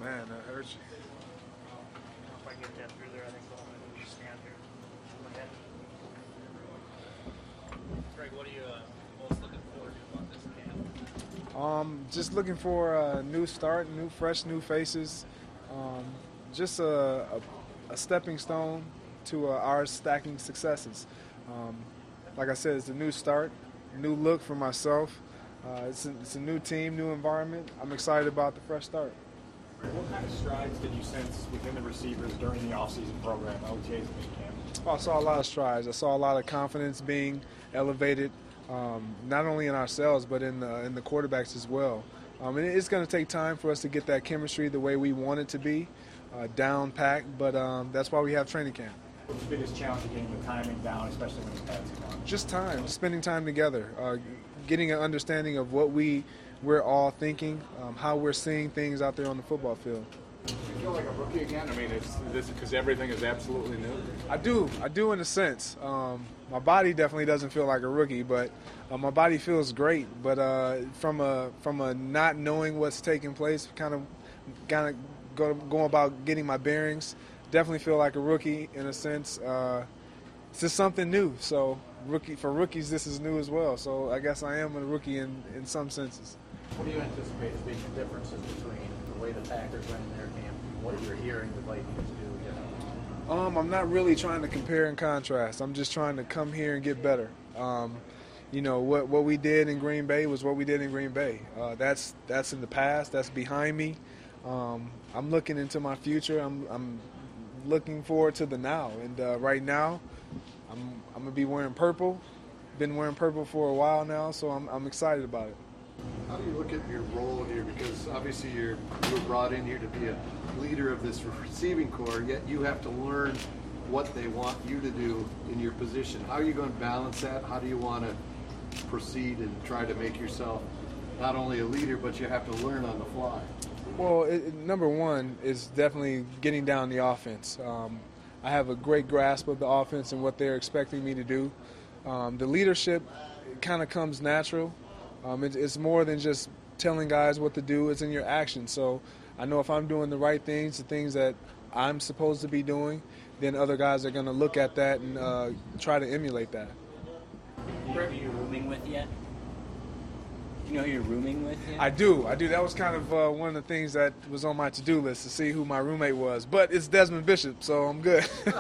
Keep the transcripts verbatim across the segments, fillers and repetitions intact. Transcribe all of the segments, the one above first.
man, that hurts you. If I get that through there, I think we'll just stand here. Greg, what are you uh, most looking forward to about this camp? Um, just looking for a new start, new, fresh, new faces. Um, just a, a, a stepping stone to uh, our stacking successes. Um, like I said, it's a new start, new look for myself. Uh, it's, a, it's a new team, new environment. I'm excited about the fresh start. What kind of strides did you sense within the receivers during the offseason program, O T As and camp? Oh, I saw a lot of strides. I saw a lot of confidence being elevated, um, not only in ourselves but in the, in the quarterbacks as well. Um, and it's going to take time for us to get that chemistry the way we want it to be, uh, down packed, but um, that's why we have training camp. What's the biggest challenge of getting the timing down, especially when the pads come on? Just time, spending time together, uh, getting an understanding of what we, we're all thinking, um, how we're seeing things out there on the football field. You feel like a rookie again? I mean, it's this because everything is absolutely new. I do. I do in a sense. Um, my body definitely doesn't feel like a rookie, but uh, my body feels great. But uh, from a from a not knowing what's taking place, kind of kind of go, going about getting my bearings, definitely feel like a rookie in a sense. Uh, it's just something new. So rookie for rookies, this is new as well. So I guess I am a rookie in, in some senses. What do you anticipate as being the differences between the way the Packers ran their camp and what you're hearing the Vikings do? You know? Um, I'm not really trying to compare and contrast. I'm just trying to come here and get better. Um, you know, what what we did in Green Bay was what we did in Green Bay. Uh, that's that's in the past. That's behind me. Um, I'm looking into my future. I'm I'm looking forward to the now. And uh, right now, I'm I'm gonna be wearing purple. Been wearing purple for a while now, so I'm I'm excited about it. How do you look at your role here? Because obviously you're you were brought in here to be a leader of this receiving corps, yet you have to learn what they want you to do in your position. How are you going to balance that? How do you want to proceed and try to make yourself not only a leader, but you have to learn on the fly? Well, it, number one is definitely getting down the offense. Um, I have a great grasp of the offense and what they're expecting me to do. Um, the leadership kind of comes natural. Um, it, it's more than just telling guys what to do. It's in your actions. So I know if I'm doing the right things, the things that I'm supposed to be doing, then other guys are going to look at that and uh, try to emulate that. Who are you rooming with yet? Do you know who you're rooming with yet? I do. I do. That was kind of uh, one of the things that was on my to-do list, to see who my roommate was. But it's Desmond Bishop, so I'm good. What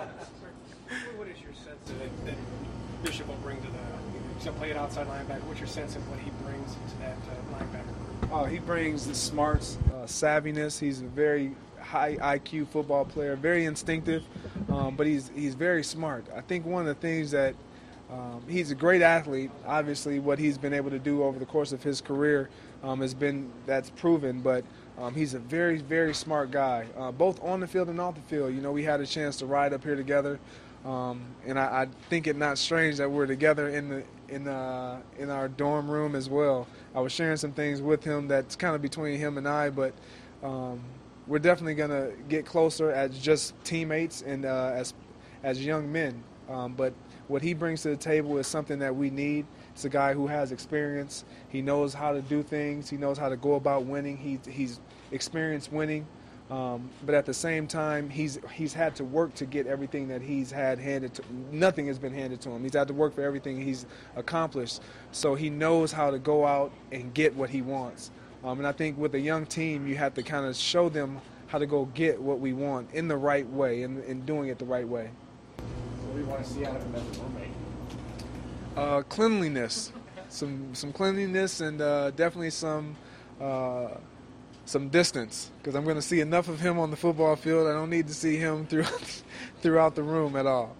is your sense of it that Bishop will bring to the – he's going to play an outside linebacker. What's your sense of what he brings to that uh, linebacker group? Oh, he brings the smarts, uh, savviness. He's a very high I Q football player, very instinctive, um, but he's he's very smart. I think one of the things that um, he's a great athlete. Obviously, what he's been able to do over the course of his career um, has been that's proven. But um, he's a very very smart guy, uh, both on the field and off the field. You know, we had a chance to ride up here together, um, and I, I think it not strange that we're together in the in uh, in our dorm room as well. I was sharing some things with him that's kind of between him and I, but um, we're definitely going to get closer as just teammates and uh, as as young men. Um, but what he brings to the table is something that we need. It's a guy who has experience. He knows how to do things. He knows how to go about winning. He, he's experienced winning. Um, but at the same time, he's he's had to work to get everything that he's had handed to. Nothing has been handed to him. He's had to work for everything he's accomplished. So he knows how to go out and get what he wants. Um, and I think with a young team, you have to kind of show them how to go get what we want in the right way and, and doing it the right way. What do you want to see out of him as a roommate? Uh, cleanliness, some some cleanliness, and uh, definitely some uh, some distance, because I'm going to see enough of him on the football field. I don't need to see him throughout throughout the room at all.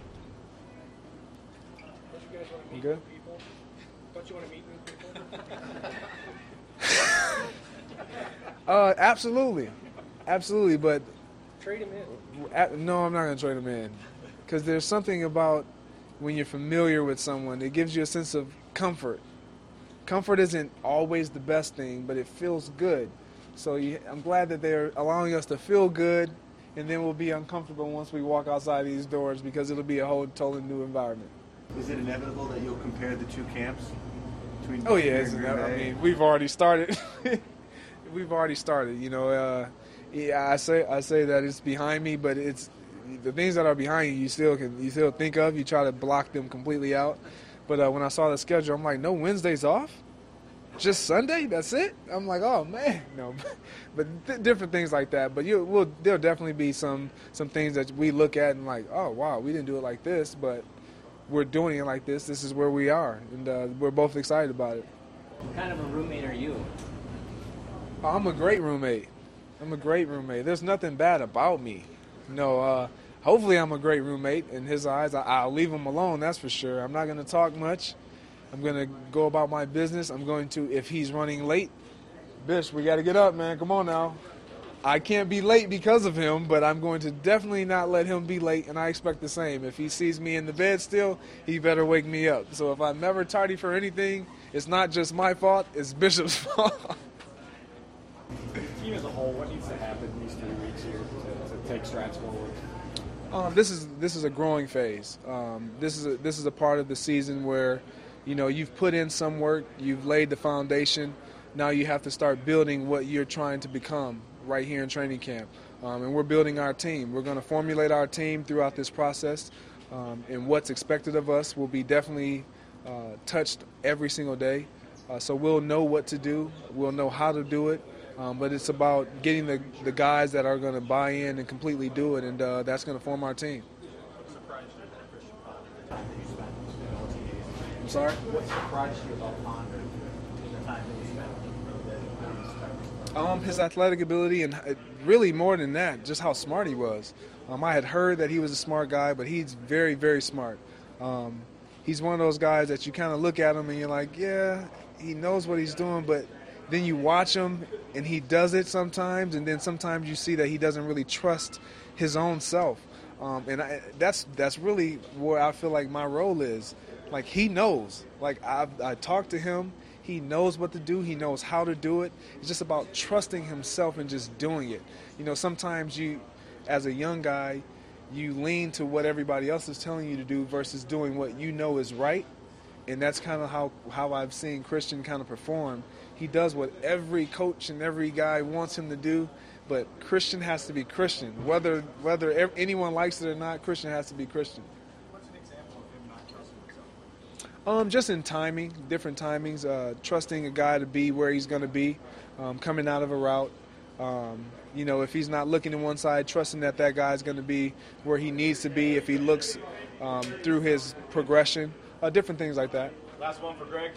Don't you guys want to meet Good? new people? Don't you want to meet new people? Uh, absolutely, absolutely. But Trade him in. at, no, I'm not going to trade him in, because there's something about when you're familiar with someone, it gives you a sense of comfort. Comfort isn't always the best thing, but it feels good. So you, I'm glad that they're allowing us to feel good, and then we'll be uncomfortable once we walk outside these doors, because it'll be a whole totally new environment. Is it inevitable that you'll compare the two camps? Between Oh yeah, here it's and inevitable. Green I Bay? mean, we've already started. we've already started. You know, uh, yeah, I say I say that it's behind me, but it's the things that are behind you. You still can you still think of. You try to block them completely out. But uh, when I saw the schedule, I'm like, no Wednesdays off, just Sunday. That's it. I'm like, oh man, no. But th- different things like that. But you will there'll definitely be some some things that we look at and like, oh wow, we didn't do it like this, but we're doing it like this. This is where we are, and uh, we're both excited about it. What kind of a roommate are you? I'm a great roommate. I'm a great roommate. There's nothing bad about me. You know, uh, hopefully I'm a great roommate in his eyes. I, I'll leave him alone, that's for sure. I'm not going to talk much. I'm going to go about my business. I'm going to, if he's running late, Bish, we got to get up, man. Come on now. I can't be late because of him, but I'm going to definitely not let him be late, and I expect the same. If he sees me in the bed still, he better wake me up. So if I'm never tardy for anything, it's not just my fault, it's Bishop's fault. The team as a whole, what needs to happen these three weeks here to, to take strides forward? Um, this is this is a growing phase. Um, this is a, this is a part of the season where, you know, you've put in some work, you've laid the foundation. Now you have to start building what you're trying to become right here in training camp. Um, and we're building our team. We're going to formulate our team throughout this process, um, and what's expected of us will be definitely uh, touched every single day. Uh, so we'll know what to do. We'll know how to do it. Um, but it's about getting the, the guys that are going to buy in and completely do it, and uh, that's going to form our team. What surprised you about Christian Ponder, the time that you spent in O T As? I'm sorry? What surprised you about Ponder in the time that you spent with him? Um, his athletic ability, and uh, really more than that, just how smart he was. Um, I had heard that he was a smart guy, but he's very, very smart. Um, he's one of those guys that you kind of look at him and you're like, yeah, he knows what he's doing, but then you watch him and he does it sometimes, and then sometimes you see that he doesn't really trust his own self. Um, and I, that's that's really where I feel like my role is. Like, he knows. Like, I I talk to him. He knows what to do. He knows how to do it. It's just about trusting himself and just doing it. You know, sometimes you, as a young guy, you lean to what everybody else is telling you to do versus doing what you know is right. And that's kind of how, how I've seen Christian kind of perform. He does what every coach and every guy wants him to do, but Christian has to be Christian. Whether whether anyone likes it or not, Christian has to be Christian. What's an example of him not trusting himself? Um, just in timing, different timings, uh, trusting a guy to be where he's going to be, um, coming out of a route. Um, you know, if he's not looking to one side, trusting that that guy's going to be where he needs to be if he looks um, through his progression, uh, different things like that. Last one for Greg.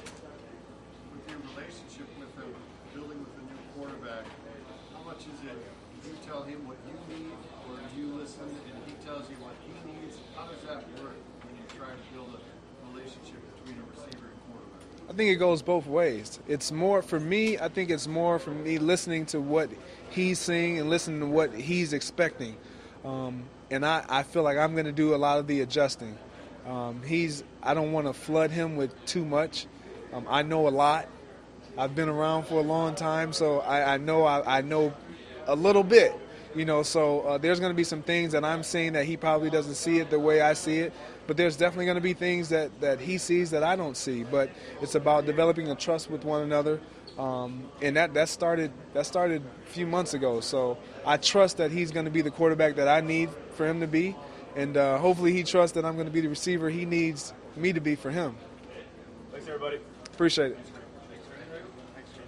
With your relationship with him, building with a new quarterback, how much is it you tell him what you need, or you listen and he tells you what he needs? How does that work when you're trying to build a relationship between a receiver and quarterback? I think it goes both ways. It's more, for me, I think it's more for me listening to what he's saying and listening to what he's expecting. Um, and I, I feel like I'm going to do a lot of the adjusting. Um, he's, I don't want to flood him with too much. Um, I know a lot. I've been around for a long time, so I, I know I, I know a little bit. You know, so uh, there's going to be some things that I'm seeing that he probably doesn't see it the way I see it. But there's definitely going to be things that, that he sees that I don't see. But it's about developing a trust with one another. Um, and that, that started that started a few months ago. So I trust that he's going to be the quarterback that I need for him to be. And uh, hopefully he trusts that I'm going to be the receiver he needs me to be for him. Thanks, everybody. Appreciate it.